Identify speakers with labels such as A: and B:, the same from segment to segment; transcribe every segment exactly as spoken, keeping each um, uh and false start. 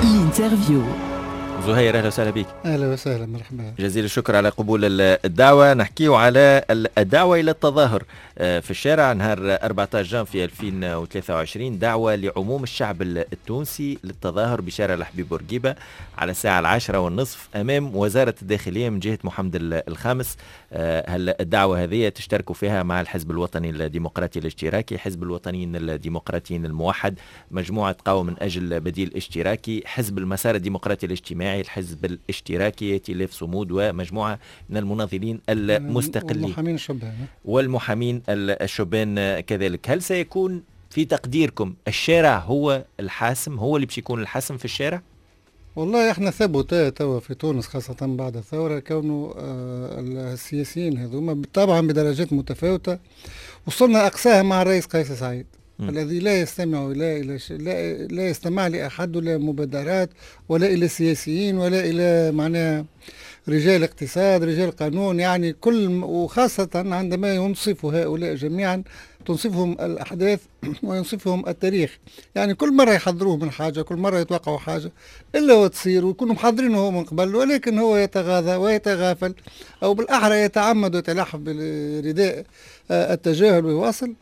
A: الانترفيو.
B: زهير أهلا وسهلا بك.
C: أهلا وسهلا مرحبا.
B: جزيل الشكر على قبول الدعوة. نحكيه على الدعوة إلى التظاهر في الشارع نهار أربعة عشر جانفي ألفين وثلاثة وعشرين، دعوة لعموم الشعب التونسي للتظاهر بشارع الحبيب بورقيبة على الساعة العاشرة والنصف أمام وزارة الداخلية من جهة محمد الخامس. هل الدعوة هذه تشتركوا فيها مع الحزب الوطني الديمقراطي الاشتراكي، حزب الوطنيين الديمقراطيين الموحد، مجموعة قوم من أجل بديل اشتراكي، حزب المسار الديمقراطي الاجتماعي، الحزب الاشتراكي، ائتلاف صمود، ومجموعة من المناضلين المستقلين
C: والمحامين الشبان
B: والمحامين الشبان كذلك. هل سيكون في تقديركم الشارع هو الحاسم، هو اللي باش يكون الحاسم في الشارع؟
C: والله احنا ثبوت توا في تونس خاصة بعد الثورة كونه آه السياسيين هذوما طبعا بدرجات متفاوتة وصلنا أقصاها مع الرئيس قيس سعيد م. الذي لا يستمع لا إلى ش... لا... لا يستمع لأحد ولا مبادرات ولا إلى سياسيين ولا إلى معناها رجال اقتصاد رجال قانون، يعني كل وخاصة عندما ينصف هؤلاء جميعا تنصفهم الأحداث وينصفهم التاريخ، يعني كل مرة يحضروه من حاجة، كل مرة يتوقعوا حاجة إلا وتصير ويكونوا محضرينه هو من قبل، ولكن هو يتغاضى ويتغافل أو بالأحرى يتعمد ويتلاحف برداء التجاهل ويواصل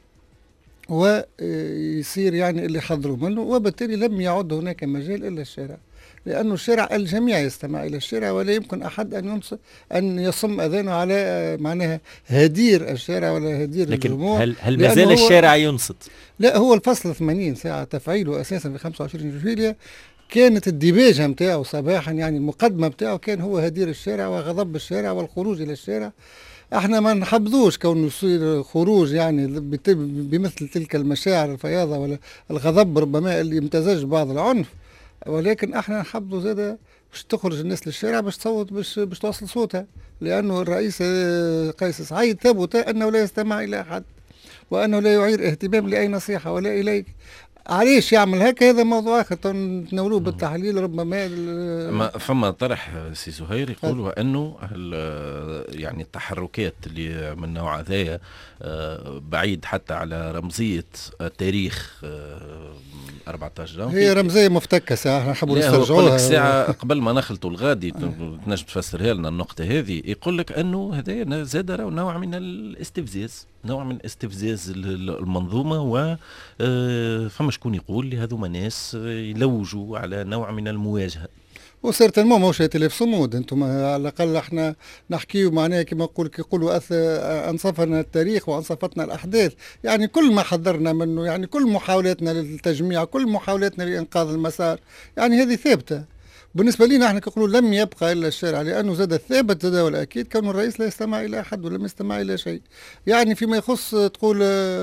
C: ويصير يعني اللي حضروا منه، وبالتالي لم يعد هناك مجال إلا الشارع، لأنه الشارع الجميع يستمع إلى الشارع ولا يمكن أحد أن ينص أن يصم أذانه على معناها هدير الشارع ولا هدير
B: لكن
C: الجموع.
B: هل هل ما زال الشارع ينصت؟
C: لا، هو الفصل ثمانين ساعة تفعيله أساسا في خمسة وعشرين جويلية كانت الديباجة متاعه صباحا، يعني المقدمة متاعه كان هو هدير الشارع وغضب الشارع والخروج إلى الشارع. احنا ما نحبذوش كون يصير خروج يعني بمثل تلك المشاعر الفياضة ولا الغضب ربما اللي امتزج بعض العنف، ولكن احنا نحبذوا زادة باش تخرج الناس للشارع باش تصوت باش باش توصل صوتها، لأنه الرئيس قيس سعيد ثبت أنه لا يستمع إلى أحد وأنه لا يعير اهتمام لأي نصيحة ولا إليك. علاش يعمل هكا هذا موضوع آخر تناولوه بالتحليل ربما.
D: ما فما طرح سي زهير يقولوا أنه يعني التحركات اللي من نوع هذايا بعيد حتى على رمزية التاريخ أربعة عشر جانفي،
C: هي رمزية مفتكسة احنا نحبوا نسترجعوها.
D: ساعة قبل ما نخلطوا الغادي تنجم تفسرها لنا النقطة هذه، يقول لك أنه هذا زاد نوع من الاستفزاز، نوع من استفزاز المنظومة، و فما شكون يقول لي هذوما ناس يلوجوا على نوع من المواجهة.
C: وصرت المهم ماهوش ائتلاف صمود، انتم على الاقل احنا نحكيو معناها كما نقول يقولوا انصفنا التاريخ وانصفتنا الاحداث، يعني كل ما حضرنا منه، يعني كل محاولاتنا للتجميع، كل محاولاتنا لانقاذ المسار، يعني هذه ثابته. بالنسبة لنا احنا كنقولوا لم يبقى إلا الشارع، لأنه زاد الثابت زاد والأكيد كون الرئيس لا يستمع إلى أحد ولم يستمع إلى شيء. يعني فيما يخص تقول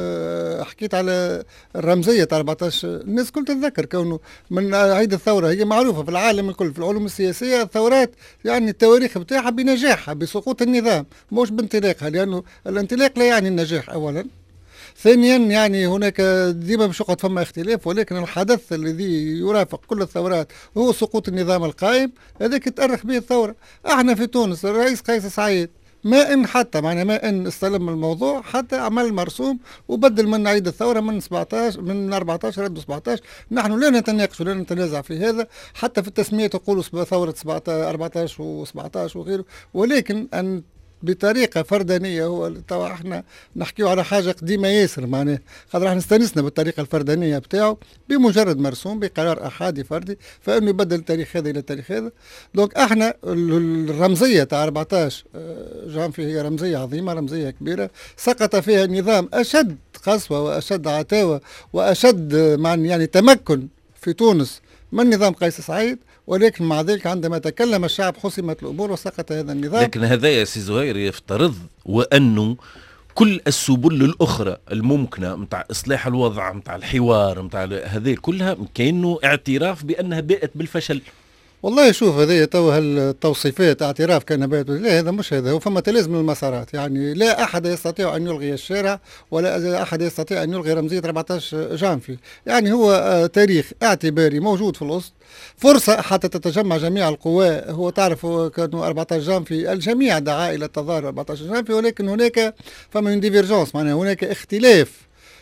C: حكيت على الرمزية تاع أربعة عشر، الناس كل تتذكر كونه من عيد الثورة هي معروفة في العالم الكل في العلوم السياسية، الثورات يعني التواريخ بتاعها بنجاحها بسقوط النظام مش بانطلاقها، لأنه الانطلاق لا يعني النجاح أولا، ثانيا يعني هناك ديما باش يقعد فما اختلاف، ولكن الحدث الذي يرافق كل الثورات هو سقوط النظام القائم، هذاك تأرخ به الثورة. احنا في تونس الرئيس قيس سعيد ما ان حتى معنا ما ان استلم الموضوع حتى عمل مرسوم وبدل من عيد الثورة من سبعطاش من أربعة عشر ردوا سبعطاش. نحن لا نتناقش ولا نتنازع في هذا، حتى في التسمية تقولوا ثورة أربعة عشر وسبعطاش وغيره، ولكن أن بطريقة فردانية هو توا احنا نحكيو على حاجة قديمة ياسر معناه، خاطر احنا استنسنا بالطريقة الفردانية بتاعه بمجرد مرسوم بقرار احادي فردي فانه يبدل التاريخ هذا الى التاريخ هذا. دونك احنا الرمزية تاع أربعة عشر جانفي هي رمزية عظيمة، رمزية كبيرة سقط فيها النظام اشد قسوة واشد عتاوة واشد يعني تمكن في تونس من نظام قيس سعيد، ولكن مع ذلك عندما تكلم الشعب حسمت الأمور وسقط هذا النظام.
D: لكن هذا يا سي زهير يفترض وأنه كل السبل الأخرى الممكنة متاع إصلاح الوضع متاع الحوار متاع هذه كلها كأنه اعتراف بأنها باءت بالفشل.
C: والله شوف هذه تو هالتوصيفات اعتراف كان بات، لا هذا مش هذا، هو فما تلازم المسارات، يعني لا أحد يستطيع أن يلغي الشارع ولا أحد يستطيع أن يلغي رمزية أربعة عشر جانفي، يعني هو تاريخ اعتباري موجود في الوسط، فرصة حتى تتجمع جميع القوى. هو تعرف كانوا أربعة عشر جانفي الجميع دعا إلى التظاهر أربعة عشر جانفي، ولكن هناك فما من ديفيرجونس، معناها هناك اختلاف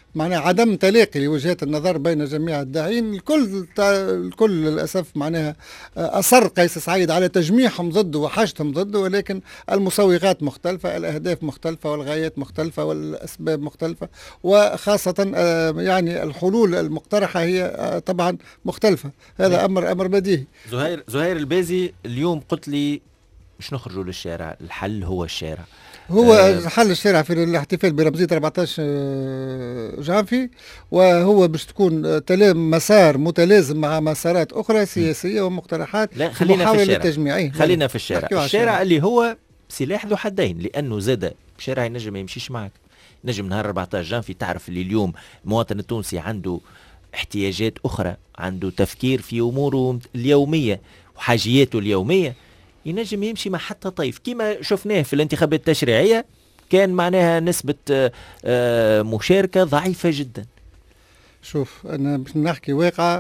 C: معناها عدم تلاقي لوجهات النظر بين جميع الداعين. الكل الكل للاسف معناها اصر قيس سعيد على تجميعهم ضده وحاجتهم ضده، ولكن المسوغات مختلفه، الاهداف مختلفه، والغايات مختلفه، والاسباب مختلفه، وخاصه يعني الحلول المقترحه هي طبعا مختلفه. هذا امر امر بديهي.
B: زهير زهير البازي اليوم قلت لي مش نخرجوا للشارع، الحل هو الشارع.
C: هو أه حل الشارع في الاحتفال برمزية أربعطاش جانفي، وهو باش تكون مسار متلازم مع مسارات أخرى سياسية ومقترحات.
B: لا خلينا في الشارع،
C: للتجميع.
B: خلينا في الشارع. الشارع, الشارع اللي هو سلاح ذو حدين، لأنه زاد شارع ينجم ما يمشيش معك. نجم نهار أربعطاش جانفي تعرف اللي اليوم المواطن التونسي عنده احتياجات أخرى، عنده تفكير في أموره اليومية وحاجياته اليومية، ينجم يمشي مع حتى طيف كما شفناه في الانتخابات التشريعية. كان معناها نسبة مشاركة ضعيفة جدا.
C: شوف أنا باش نحكي واقع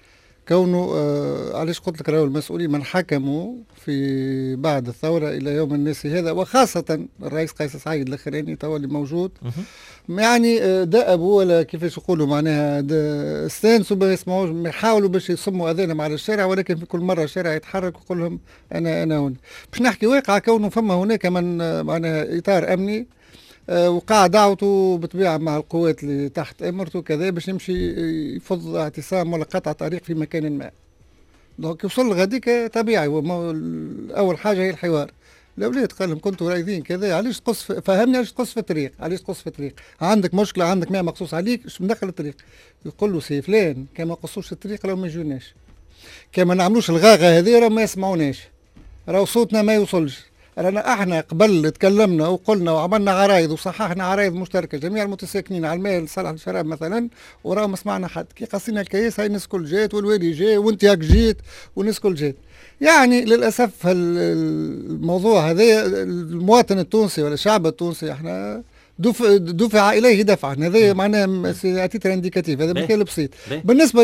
C: كونه آه علاش قلت لك راهو المسؤولين من حكموا في بعد الثورة إلى يوم الناس هذا، وخاصة الرئيس قيس سعيد الأخراني توا اللي موجود، يعني آه دأبوا ولا كيفاش يقولوا معناها استانسوا ما يسمعوش، يحاولوا باش يصموا أذانهم على الشارع، ولكن في كل مرة الشارع يتحرك ويقول لهم أنا أنا هنا. باش نحكي واقع كونه فما هناك من آه معناها إطار أمني آه وقع دعوته بطبيعة مع القوات اللي تحت امرته كذا باش يمشي يفض اعتصام ولا قطع طريق في مكان ما. دونك يوصل لغاديك طبيعي، اول حاجه هي الحوار. الاولاد قال لهم كنتوا رايدين كذا، علاش تقص فهمني علاش تقص في الطريق، علاش تقص في الطريق، عندك مشكله، عندك ما مقصوص عليك، اش مدخل الطريق؟ يقول له سي فلان كان ما قصوش الطريق راهو ما يجوناش، كان ما نعملوش الغاغه هذه راهو ما يسمعوناش، راهو صوتنا ما يوصلش. رانا احنا قبل تكلمنا وقلنا وعملنا عرايض وصححنا عرايض مشتركه جميع المتساكنين على الماء لصالح الشراب مثلا، وراه ما سمعنا حد. كي قصينا الكياس هاي الناس كل جات، والوالي جاي، وانت هاك جيت، والناس كل جات. يعني للاسف الموضوع هذا المواطن التونسي ولا الشعب التونسي احنا دفع, دفع اليه دفعا. هذا معناه تيتر انديكاتيف، هذا مثال بسيط. بالنسبه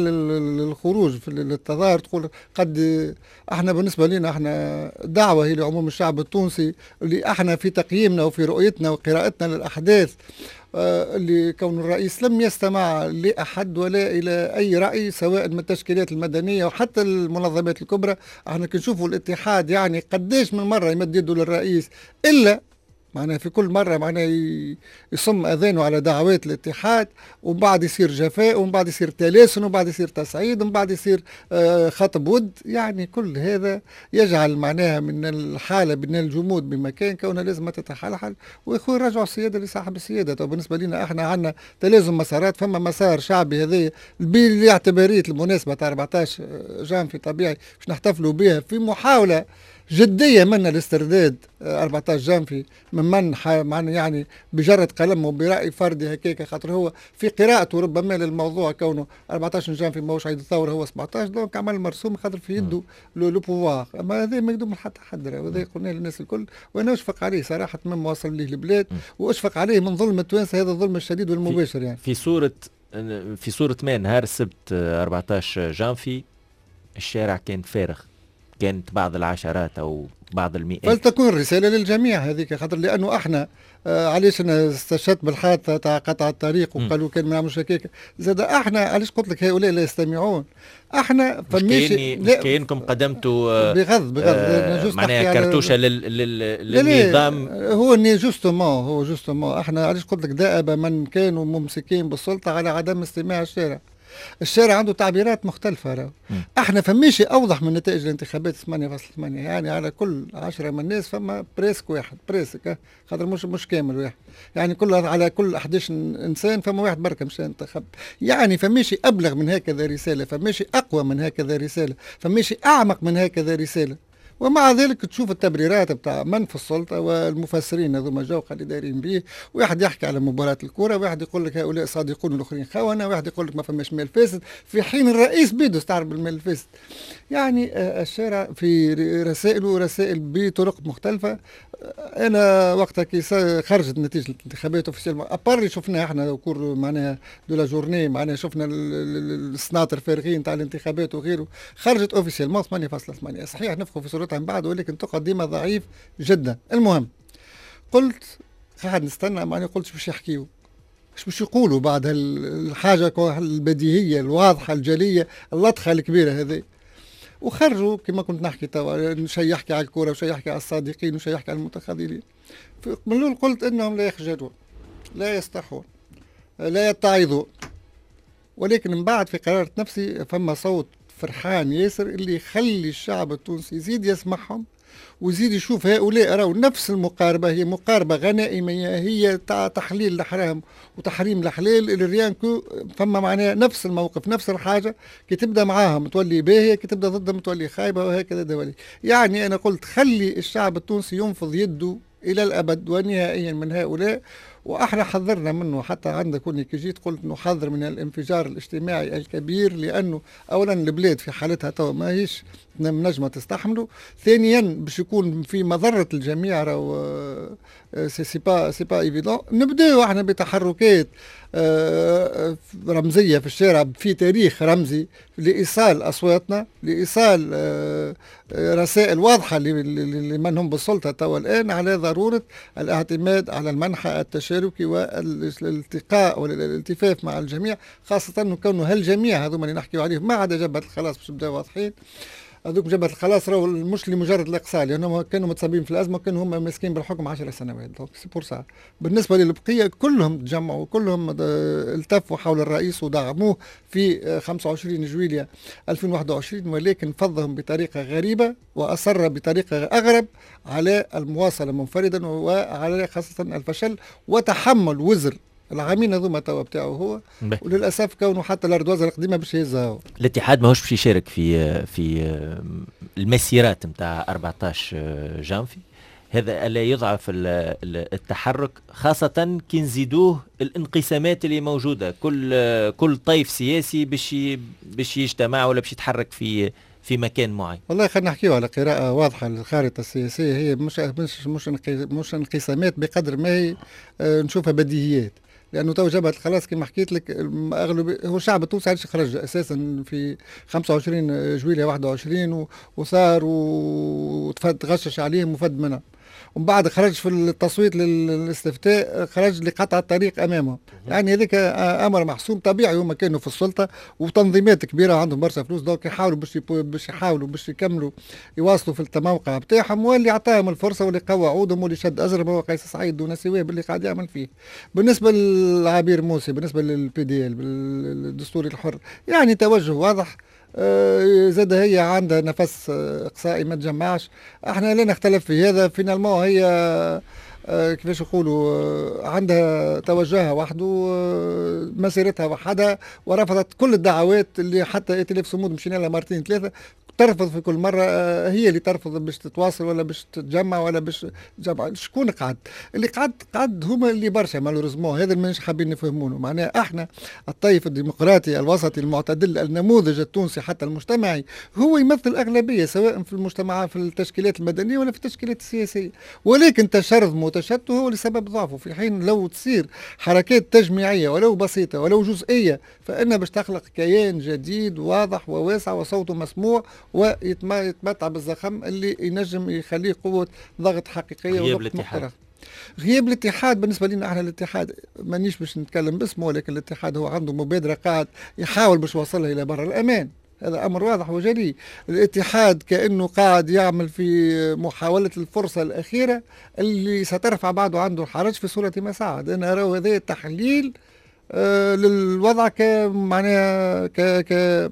C: للخروج في التظاهر تقول قد احنا بالنسبه لنا احنا دعوه هي لعموم الشعب التونسي اللي احنا في تقييمنا وفي رؤيتنا وقراءتنا للاحداث اللي كون الرئيس لم يستمع لأحد ولا إلى أي رأي سواء من التشكيلات المدنية وحتى المنظمات الكبرى. احنا كنشوفوا الاتحاد يعني قديش من مرة يمد يده للرئيس، إلا معناها في كل مرة معناها يصم أذانه على دعوات الاتحاد، ومن بعد يصير جفاء، ومن بعد يصير تلاسن، ومن بعد يصير تصعيد، ومن بعد يصير آه خطب ود. يعني كل هذا يجعل معناها من الحالة من الجمود بمكان كونها لازم تتحلحل ويخوي رجعوا السيادة لصاحب السيادة. وبالنسبة لنا احنا عندنا تلازم مسارات، فما مسار شعبي هذا بالاعتبارية المناسبة تاع أربعطاش جانفي طبيعي باش نحتفلوا بها في محاولة جدية منا لاسترداد أربعطاش جانفي من من معنى يعني بجرد قلم وبرأي فردي هكاك، خاطر هو في قراءته ربما للموضوع كونه أربعطاش جانفي ماهوش عيد الثورة، هو سبعطاش، دونك عمل مرسوم خاطر في يده لو بوفوار. اما هذا ما يقدم حتى حد، وهذا قلنا للناس الكل، وانا اشفق عليه صراحة مما وصل ليه البلاد، واشفق عليه من ظلم التوانسة، هذا الظلم الشديد والمباشر. يعني
B: في صورة في صورة ما نهار السبت أربعطاش جانفي الشارع كان فارغ، كانت بعض العشرات او بعض المئات.
C: فلتكون رساله للجميع هذيك، خاطر لانه احنا آه علاش انا استشهدت بالحادثه تاع قطع الطريق وقالوا كان ما نعملوش هكاك، زاد احنا علاش قلت لك هؤلاء لا يستمعون. احنا
B: فماشي مش كاينكم قدمتوا آه
C: بغض بغض
B: آه معناها كرتوشه لل لل للنظام.
C: هو اني جوستومون هو جوستومون احنا علاش قلت لك دائب من كانوا ممسكين بالسلطه على عدم استماع الشارع. الشارع عنده تعبيرات مختلفة رأو. احنا فماشي اوضح من نتائج الانتخابات ثمانية فاصلة ثمانية، يعني على كل عشرة من الناس فما بريسك واحد، بريسك خاطر مش مش كامل واحد، يعني كل على كل أحد عشر انسان فما واحد بركة مش ينتخب. يعني فماشي ابلغ من هكذا رسالة، فماشي اقوى من هكذا رسالة، فماشي اعمق من هكذا رسالة. ومع ذلك تشوف التبريرات بتاع من في السلطة والمفسرين هذوما جوقة اللي دايرين به، واحد يحكي على مباراة الكرة، واحد يقول لك هؤلاء صادقون والآخرين خونة، واحد يقول لك ما فماش مال فاسد، في حين الرئيس بيدو استعرب المال الفاسد. يعني الشارع في رسائله رسائل بطرق مختلفة. أنا وقتها كي خرجت نتيجة الانتخابات اوفيسيال أباري شفنا احنا كور معناها دو لا جورني، معناها شفنا السناطر فارغين تاع الانتخابات وغيره، خرجت اوفيسيال ثمانية فاصلة ثمانية، صحيح نفخوا في صورتها من بعد ولكن تقديمها ضعيف جدا. المهم قلت قاعد نستنى، معني قلت باش يحكيو ايش باش يقولوا بعد الحاجه البديهيه الواضحه الجليه اللطخه الكبيره هذه. وخرجوا كما كنت نحكي توا، شيء يحكي على الكوره وشيء يحكي على الصادقين وشيء يحكي على المتخاذلين. من الاول قلت انهم لا يخجلون، لا يستحون، لا يتعظون، ولكن من بعد في قرارة نفسي فما صوت فرحان ياسر اللي يخلي الشعب التونسي يزيد يسمعهم ويزيد يشوف هؤلاء راهو نفس المقاربة، هي مقاربة غنائمية، هي تاع تحليل الحرام وتحريم الحلال اللي ريانكو فما معناها نفس الموقف نفس الحاجة، كي تبدا معاهم تولي باهية، كي تبدا ضدهم تولي خايبة، وهكذا دولي. يعني أنا قلت خلي الشعب التونسي ينفض يده إلى الأبد ونهائيا من هؤلاء، واحنا حذرنا منه. حتى عندك كوني كي جيت قلت نحذر من الانفجار الاجتماعي الكبير، لانه اولا البلاد في حالتها تو ماهيش نجمة تستحمله، ثانيا باش يكون في مضرة الجميع. راهو سي سي با سي با ايفيدون. نبداو احنا بتحركات رمزية في الشارع في تاريخ رمزي لإيصال أصواتنا، لإيصال رسائل واضحة لمن هم بالسلطة توا الآن على ضرورة الاعتماد على المنحى التشاركي والالتقاء والالتفاف مع الجميع، خاصة أنه كونه هالجميع هذوما اللي نحكيو عليهم ما عدا جبهة الخلاص باش نبداو واضحين. هذوك جبهة الخلاص راهو مش لمجرد الإقصاء، لأنهم كانوا متصابين في الأزمة وكانوا هم ماسكين بالحكم عشر سنوات، دونك سي بور سا. بالنسبة للبقية كلهم تجمعوا، كلهم التفوا حول الرئيس ودعموه في خمسة وعشرين جويلية ألفين وواحد وعشرين، ولكن فضهم بطريقة غريبة وأصر بطريقة أغرب على المواصلة منفردا وعلى خاصة الفشل وتحمل وزر العامين هذوما توا بتاعه هو. وللاسف كونه حتى الاردوازه القديمه باش يهزها.
B: الاتحاد ماهوش باش يشارك في في المسيرات نتاع أربعطاش جانفي، هذا الا يضعف التحرك، خاصه كي نزيدوه الانقسامات اللي موجوده، كل كل طيف سياسي باش باش يجتمع ولا باش يتحرك في في مكان معين.
C: والله خلينا نحكيو على قراءة واضحة للخارطة السياسية، هي مش مش مش مش انقسامات بقدر ما هي نشوفها بديهيات. لانه تو جبهة الخلاص كما حكيت لك اغلب هو الشعب التونسي عادش خرج اساسا في خمسة وعشرين جويلية واحد وعشرين وصار وتغشش عليهم وفد منهم، ومن بعد خرج في التصويت للاستفتاء خرج لقطع الطريق امامه. يعني هذاك امر محسوم طبيعي، هما كانوا في السلطه وتنظيمات كبيره عندهم برشا فلوس، دونك يحاولوا باش باش يحاولوا باش يكملوا يواصلوا في التموقع بتاعهم، واللي عطاهم الفرصه واللي قوى عودهم واللي شد ازرهم هو قيس سعيد دون سواه باللي قاعد يعمل فيه. بالنسبه للعبير موسى، بالنسبه للبي دي ال الدستوري الحر، يعني توجه واضح. آه زاد هي عندها نفس آه اقصائي ما تجمعش، احنا لا نختلف في هذا. فينالمون هي آه كيفاش نقولوا آه عندها توجهها وحده، آه مسيرتها وحدها، ورفضت كل الدعوات اللي حتى ائتلاف صمود مشينا لها مرتين ثلاثه ترفض في كل مرة. هي اللي ترفض باش تتواصل ولا باش تتجمع ولا باش تجمع. شكون قعد؟ اللي قعد قعد هما اللي برشا مالوريزمون، هذا اللي مش حابين نفهمونه. معناها احنا الطيف الديمقراطي الوسطي المعتدل النموذج التونسي حتى المجتمعي هو يمثل الأغلبية، سواء في المجتمع في التشكيلات المدنية ولا في التشكيلات السياسية، ولكن تشرذم وتشتت هو لسبب ضعفه. في حين لو تصير حركات تجميعية ولو بسيطة ولو جزئية، فإنها باش تخلق كيان جديد واضح وواسع وصوته مسموع ويتمتع بالزخم اللي ينجم يخليه قوة ضغط حقيقية.
B: غياب الاتحاد،
C: غياب الاتحاد بالنسبة لنا احنا الاتحاد مانيش باش نتكلم باسمه، ولكن الاتحاد هو عنده مبادرة قاعد يحاول باش يوصلها إلى بر الأمان، هذا أمر واضح وجلي. الاتحاد كأنه قاعد يعمل في محاولة الفرصة الأخيرة اللي سترفع بعده عنده الحرج في صورة مساعد. أنا أرى هذا تحليل آه للوضع كمعناها ك ك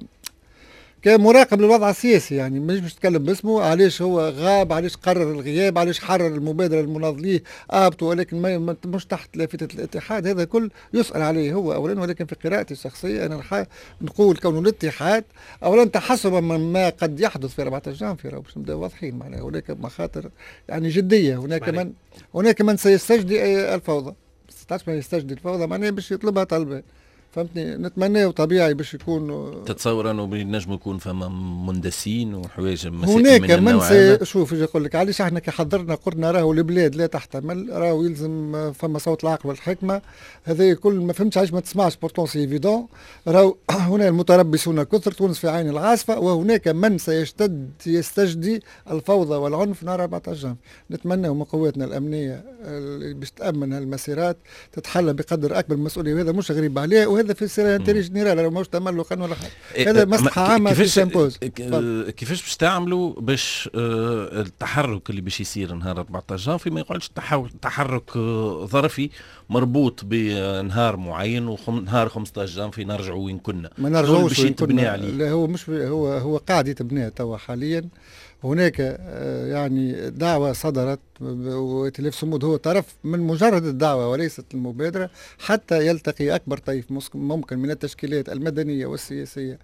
C: كمراقب للوضع السياسي، يعني مش باش نتكلم باسمه. علاش هو غاب، علاش قرر الغياب، علاش حرر المبادرة المناضليه ابطوا، ولكن ما مش تحت لافتة الاتحاد، هذا كل يسأل عليه هو اولا. ولكن في قراءتي الشخصية انا نقول كون الاتحاد اولا تحسبا من ما قد يحدث في أربعة عشر جانفي، باش نبداو واضحين معناها هناك مخاطر يعني جدية. هناك من هناك من سيستجدي الفوضى، ما يستجدي الفوضى معناها باش يطلبها طلبة، فهمتني. نتمناه طبيعي باش يكون.
D: تتصور انه بينجم يكون فما مندسين وحوايج
C: هناك من, من سي... شوف اجي اقول لك علاش احنا كي حضرنا قلنا راهو البلاد لا تحتمل، راهو يلزم فما صوت العقل والحكمه. هذا كل ما فهمتش علاش ما تسمعش بورتون سي ايفيدون. راهو هنا المتربصون كثر، تونس في عين العاصفه، وهناك من سيشتد يستجدي الفوضى والعنف نهار أربعة عشر جانفي. نتمنى من قواتنا الامنيه اللي باش تامن هالمسيرات تتحلى بقدر اكبر من المسؤوليه، وهذا مش غريب عليه، وهذا في السير انتيري جنرال، راه ماهوش تملق ولا حاجه، هذا مصلحه عامه في سامبوز.
D: كيفاش باش تعملوا باش آه التحرك اللي باش يصير نهار أربعة عشر جانفي ما يقعدش تحرك آه ظرفي مربوط بنهار معين ونهار خمسة عشر جانفي نرجعوا وين كنا؟
C: ما نرجعوش
D: باش يتبني عليه.
C: لا هو مش هو هو قاعد يتبنى توا حاليا. هناك يعني دعوة صدرت وائتلاف صمود هو طرف من مجرد الدعوة وليست المبادرة، حتى يلتقي أكبر طيف ممكن من التشكيلات المدنية والسياسية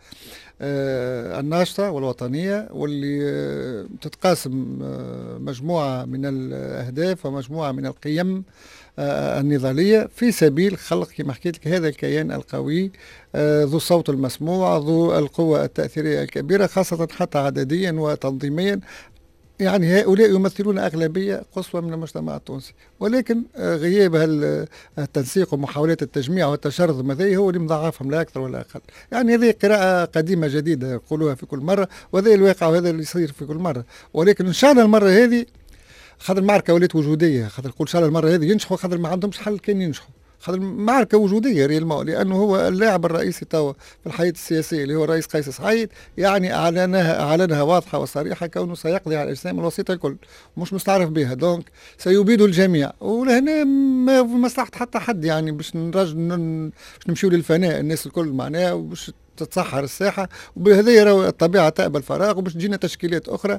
C: الناشطة والوطنية، واللي تتقاسم مجموعة من الأهداف ومجموعة من القيم النضالية في سبيل خلق كما حكيت لك هذا الكيان القوي ذو الصوت المسموع، ذو القوة التأثيرية الكبيرة، خاصة حتى عدديا وتنظيميا. يعني هؤلاء يمثلون أغلبية قصوى من المجتمع التونسي، ولكن غياب التنسيق ومحاولات التجميع والتشرذم هذه هو اللي مضاعفهم لا أكثر ولا أقل. يعني هذه قراءة قديمة جديدة يقولوها في كل مرة، وهذا الواقع وهذا اللي يصير في كل مرة. ولكن إن شاء الله المرة هذه خاطر المعركة ولات وجودية، خاطر نقول إن شاء الله المرة هذه ينجحوا، خاطر ما عندهمش حل كان ينجحوا، خاطر معركة وجودية ريالمون، لأنه هو اللاعب الرئيسي توا في الحياة السياسية اللي هو الرئيس قيس سعيد، يعني أعلنها أعلنها واضحة وصريحة كونه سيقضي على الإجسام الوسيطة الكل، مش مستعرف بها، دونك سيبيد الجميع. ولهنا ما في مصلحة حتى حد يعني باش نرجع باش نمشيو للفناء الناس الكل معناها، وباش تتصحر الساحه، وبهذا يرى الطبيعه تقبل فراغ، وباش تجينا تشكيلات اخرى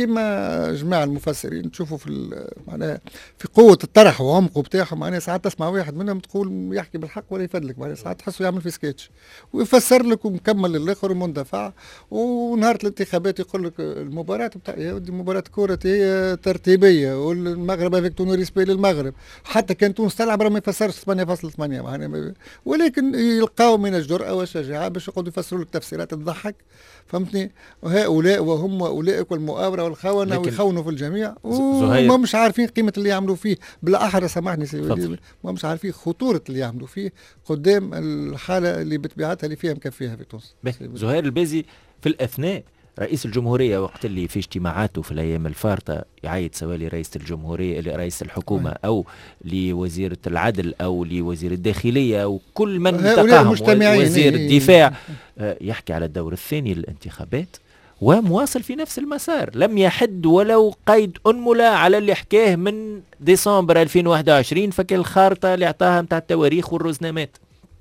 C: كما جماعه المفسرين تشوفوا في معناها في قوه الطرح وعمقه بتاعهم. معناها ساعات تسمع واحد منهم تقول يحكي بالحق ولا يفدلك، معناها ساعات تحسه يعمل في سكتش ويفسر لك ومكمل للاخر ومندفع، ونهار الانتخابات يقول لك المباراه بتاع يا ودي مباراه كره هي ترتيبيه، والمغرب افيك تون ريسبي للمغرب، حتى كان تونس تلعب راه ما يفسرش ثمانية فاصلة ثمانية معناها، ولكن يلقاو من الجرأه والشجاعه باش يقعدوا يفسروا لك تفسيرات تضحك، فهمتني؟ وهؤلاء وهم اولئك والمؤامره والخونه ويخونوا في الجميع، وما مش عارفين قيمه اللي يعملوا فيه، بالاحرى سامحني سيدي ما مش عارفين خطوره اللي يعملوا فيه قدام الحاله اللي بطبيعتها اللي فيها مكفيها في تونس.
B: زهير البازي في الاثناء رئيس الجمهورية وقت اللي في اجتماعاته في الأيام الفارطة يعيد سواء رئيس الجمهورية لرئيس الحكومة أو لوزيرة العدل أو لوزير الداخلية وكل من التقاهم وزير الدفاع، يحكي على الدور الثاني للانتخابات ومواصل في نفس المسار، لم يحد ولو قيد أنملة على اللي حكاه من ديسمبر ألفين وواحد وعشرين، فكل الخارطة اللي اعطاها متاع التواريخ والرزنامات.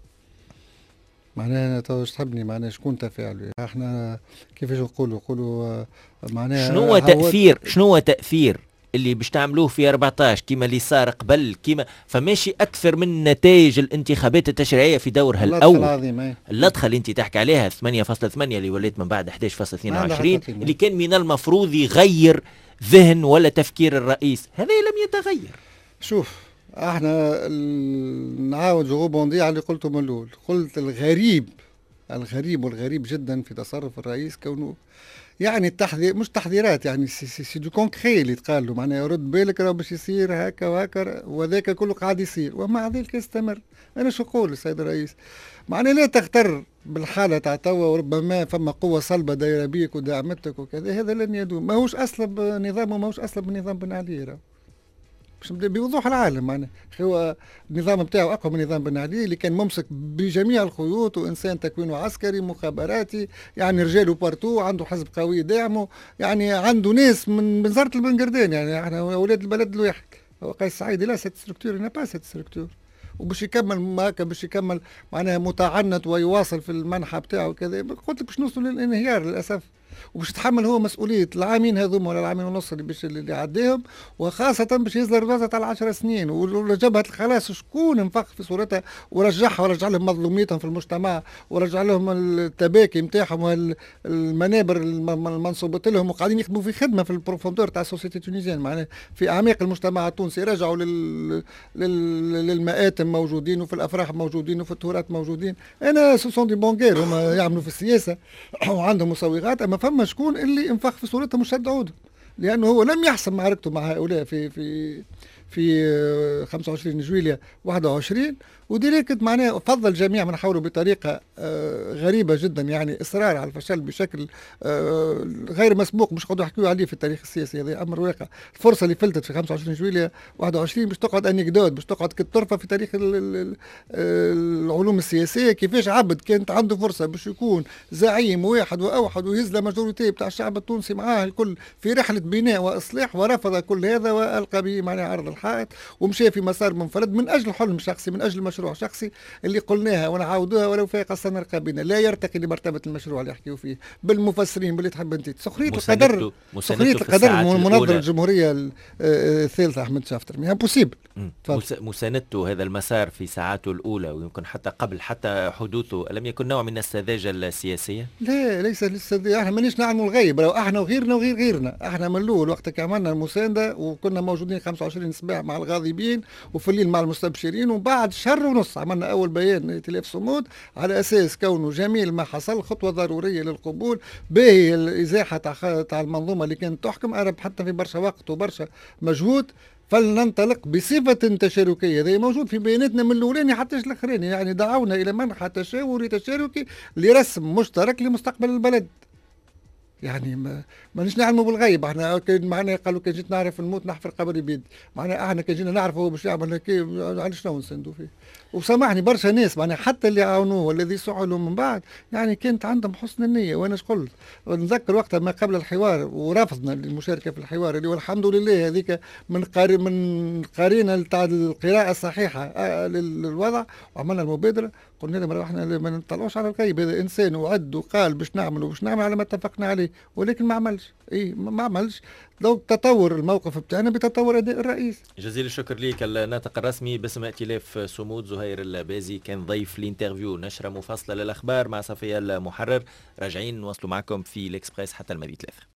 C: معناها تو تحبني معناها شكون تفاعلوا احنا كيفاش نقولوا نقولوا معناها
B: شنو تأثير شنو تأثير اللي باش تعملوه في أربعة عشر كيما اللي صار قبل، كيما فماشي اكثر من نتائج الانتخابات التشريعيه في دورها الاول. اللطخه اللي انت تحكي عليها ثمانية فاصلة ثمانية اللي ولات من بعد أحد عشر فاصلة اثنين وعشرين اللي كان من المفروض يغير ذهن ولا تفكير الرئيس، هذا لم يتغير.
C: شوف احنا نعاود غوبوندي على اللي قلته من الاول، قلت الغريب الغريب والغريب جدا في تصرف الرئيس كونه يعني التحذير مش تحذيرات، يعني سي, سي, سي دو كونكري اللي يتقال له، معناها يرد بالك راه باش يصير هكا وهكا وذاك كله قاعد يصير ومع ذلك يستمر. انا شو نقول السيد الرئيس؟ معناها لا تغتر بالحاله تاع توا وربما فما قوه صلبه دايره بيك ودعمتك وكذا، هذا لن يدوم، ماهوش اصلب نظام وماهوش اصلب من نظام بن علي، راه بوضوح العالم. معناه هو النظام بتاعه اقوى من نظام بن علي اللي كان ممسك بجميع الخيوط، وانسان تكوينه عسكري مخابراتي، يعني رجاله بارتو، عنده حزب قوي داعمه، يعني عنده ناس من بنزرة البنقردان، يعني احنا اولاد البلد الواحد. هو قيس سعيد لا سيت ستركتور نا با سيت ستركتور، وباش يكمل هكا باش يكمل معناها متعنت ويواصل في المنحى بتاعه كذا، قلت لك باش نوصلوا للانهيار للاسف. وباش يتحمل هو مسؤوليه العامين هذوما ولا العامين ونص اللي باش اللي عديهم، وخاصه باش يصدر الرصاصه تاع العشر سنين. وجبهه الخلاص شكون انفخ في صورتها ورجعها ورجع لهم مظلوميتهم في المجتمع ورجع لهم التباكي نتاعهم والمنابر المنصوبه لهم، وقاعدين يخدموا في خدمه في البروفوندور تاع السوسيتي التونيزيان، معناها في اعماق المجتمع التونسي. رجعوا لل... لل... للمآتم موجودين وفي الافراح موجودين وفي التراث موجودين. انا سوسون دي بونغير هما يعملوا في السياسه وعندهم مسوغات، اما فما شكون اللي انفخ في صورتهم وشد عودهم، لانه هو لم يحسم معركته مع هؤلاء في في في خمسة وعشرين جويلية واحد وعشرين، وديريكت معناه فضل الجميع من حوله بطريقة غريبة جدا، يعني إصرار على الفشل بشكل غير مسبوق مش قاعدين يحكيوا عليه في التاريخ السياسي. هذا أمر واقع. الفرصة اللي فلتت في خمسة وعشرين جويلية واحد وعشرين باش تقعد أنكدوت، باش تقعد كالطرفة في تاريخ العلوم السياسية، كيفاش عبد كانت عنده فرصة باش يكون زعيم واحد وأوحد ويهز لا ماجوريتي بتاع الشعب التونسي معاه الكل في رحلة بناء وإصلاح، ورفض كل هذا وألقى به معناه عرض الحائط ومشى في مسار منفرد من أجل حلم شخصي، من أجل مشروع شخصي اللي قلناها ونعاودوها ولو فاق السنة القابلة، لا يرتقي لمرتبة المشروع اللي يحكيوا فيه بالمفسرين باللي تحب انت. سخرية القدر، سخرية القدر منظر الجمهورية الثالثة أحمد شافتر مي امبوسيبل.
B: مساندته هذا المسار في ساعاته الأولى ويمكن حتى قبل حتى حدوثه لم يكن نوع من السذاجة السياسية؟
C: لا ليس السذاجة، احنا مانيش نعلموا الغيب، لو احنا وغيرنا وغير غيرنا. احنا من الأول وقت عملنا المساندة وكنا موجودين خمسة وعشرين صباح مع الغاضبين وفي الليل مع المستبشرين، وبعد شهر ونص عملنا أول بيان ائتلاف صمود على أساس كونه جميل ما حصل خطوة ضرورية للقبول باهي الإزاحة تاع المنظومة اللي كانت تحكم. أرب حتى في برشا وقت وبرشا مجهود فلننطلق بصفة تشاركية. هذا موجود في بياناتنا من الأولاني حتى الأخراني، يعني دعونا إلى منح تشاوري تشاركي لرسم مشترك لمستقبل البلد. يعني ما مانيش نعلموا بالغيب. احنا كان معنا قالوا كان جيت نعرف الموت نحفر قبري بيدي، معناها احنا كان جينا نعرف هو باش يعمل هكا على شنو نسندوا فيه. وسامحني برشا ناس معناها حتى اللي عاونوه والذي سعلوا من بعد يعني كانت عندهم حسن النية. وانا قلت نذكر وقتها ما قبل الحوار ورفضنا المشاركة في الحوار اللي والحمد لله هذيك من قاري من قارينا تاع القراءة الصحيحة للوضع، وعملنا المبادرة قلنا لهم احنا ما نطلعوش على الغيب. هذا انسان وعد وقال باش نعمل وباش نعمل على ما اتفقنا عليه، ولكن ما عملش. اي ما عملش. لو تطور الموقف بتاعنا بتطور اداء الرئيس.
B: جزيل الشكر ليك. الناطق الرسمي باسم ائتلاف صمود زهير البازي كان ضيف الانترفيو. نشرة مفصلة للاخبار مع صفية المحرر. راجعين نواصلوا معكم في الاكسبريس حتى الماضي ثلاثة.